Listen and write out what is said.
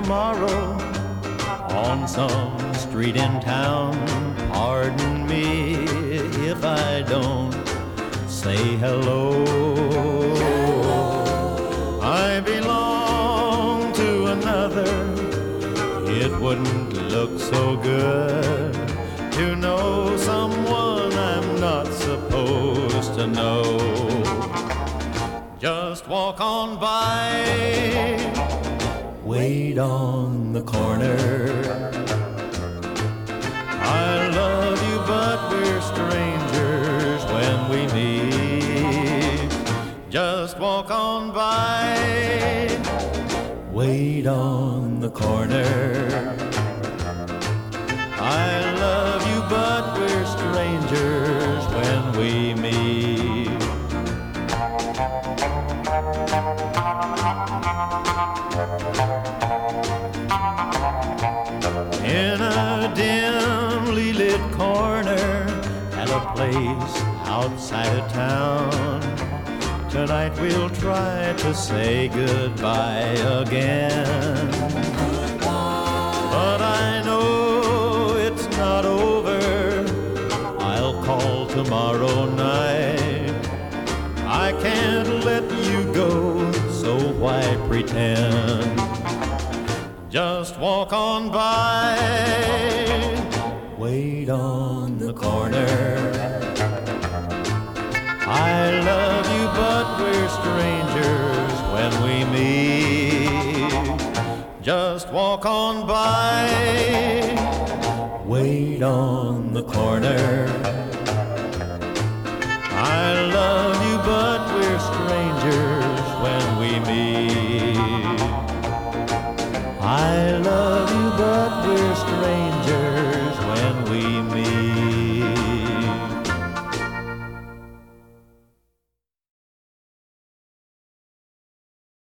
tomorrow on some street in town. Pardon me if I don't say hello. I belong to another. It wouldn't look so good to know someone I'm not supposed to know. Just walk on by, wait on the corner. I love you, but we're strangers when we meet. Just walk on by, wait on the corner. I love you, but we're strangers when we meet. In a dimly lit corner at a place outside of town, tonight we'll try to say goodbye again. But I know it's not over. I'll call tomorrow night. I can't let you go, so why pretend? Just walk on by, wait on the corner. I love you, but we're strangers when we meet. Just walk on by, wait on the corner. I love you, but we're strangers when we meet. I love